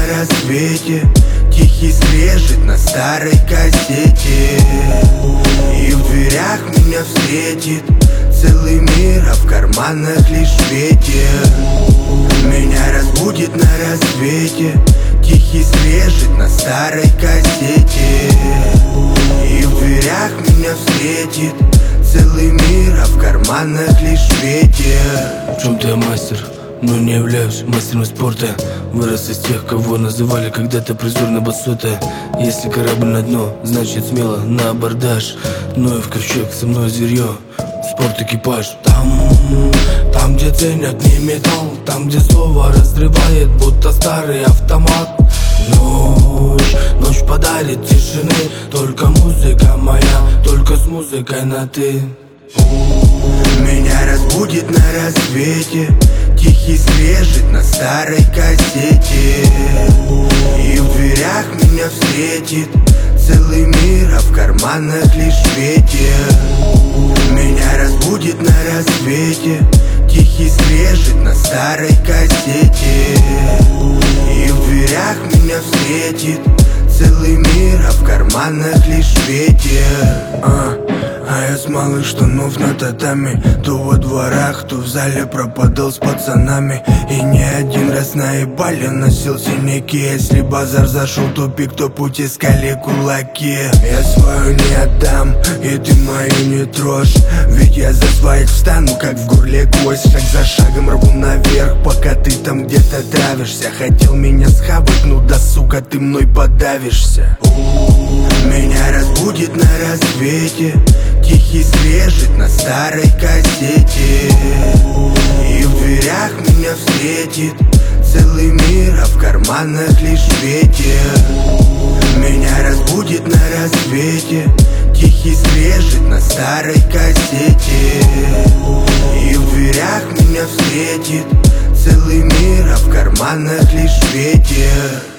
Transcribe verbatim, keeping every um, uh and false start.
рассвете, тихий скрежет на старой кассете. И в дверях меня встретит целый мир, а в карманах лишь ветер. Меня разбудит на рассвете тихий скрежет на старой кассете. И в дверях меня встретит целый мир, а в карманах лишь ветер. В чем-то я мастер, но не являюсь мастером спорта. Вырос из тех, кого называли когда-то призорно басота. Если корабль на дно, значит смело на абордаж. Но и в ковчег со мной зверье, спорт экипаж. Там, там где ценят не металл, там где слово разрывает, будто старый автомат. Ночь, ночь подарит тишины, только музыка моя, только с музыкой на ты. Меня разбудит на рассвете тихий скрежет на старой кассете. И в дверях меня встретит целый мир, а в карманах лишь ветер. Меня разбудит на рассвете тихий скрежет на старой кассете. И в дверях меня встретит целый мир, а в карманах лишь ветер. а. А я с малых штанов на татами, то во дворах, то в зале пропадал с пацанами. И не один раз наебали, носил синяки. Если базар зашел тупик, то путь искали кулаки. Я свою не отдам, и ты мою не трожь, ведь я за своих встану, как в горле кость. Шаг за шагом рву наверх, пока ты там где-то травишься. Хотел меня схавать, ну да сука, ты мной подавишься. Меня разбудит на рассвете тихий скрежет на старой кассете. И в дверях меня встретит целый мир, а в карманах лишь ветер. Меня разбудит на рассвете тихий скрежет на старой кассете. И в дверях меня встретит целый мир, а в карманах лишь ветер.